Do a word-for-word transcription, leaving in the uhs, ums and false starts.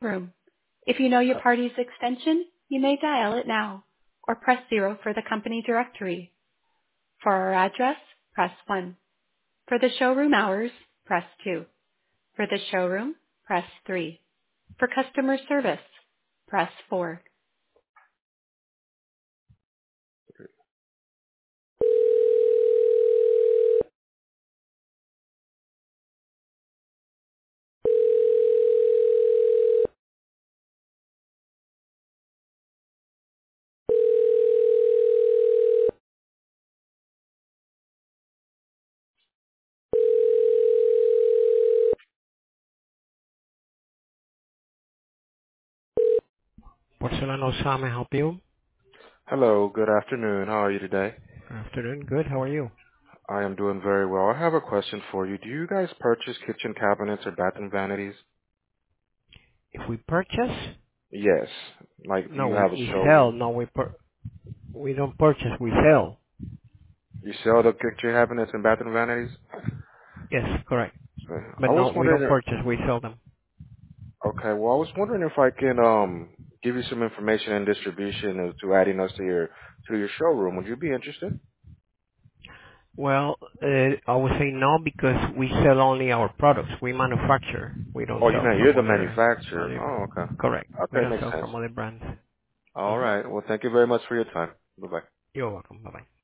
room. If you know your party's extension, you may dial it now or press zero for the company directory. For our address, press one. For the showroom hours, press two. For the showroom, press three. For customer service, press four. Porcelano Sam, may I help you? Hello, good afternoon. How are you today? Afternoon, good. How are you? I am doing very well. I have a question for you. Do you guys purchase kitchen cabinets or bathroom vanities? If we purchase, Yes. Like, do no, you we, have a we sell. showroom? No, we pur- we don't purchase, we sell. You sell the kitchen cabinets and bathroom vanities? Yes, correct. Uh, I But was no, we don't wondering, purchase, we sell them. okay, well, I was wondering if I can um give you some information and distribution as to adding us to your to your showroom. Would you be interested? Well, uh, I would say no because we sell only our products. We manufacture. We don't Oh, you sell know, you're from the other, manufacturer. other. Oh, okay. Correct. We Okay, don't makes sell sense. from other brands. All hmm right. Well, thank you very much for your time. Bye-bye. You're welcome. Bye bye.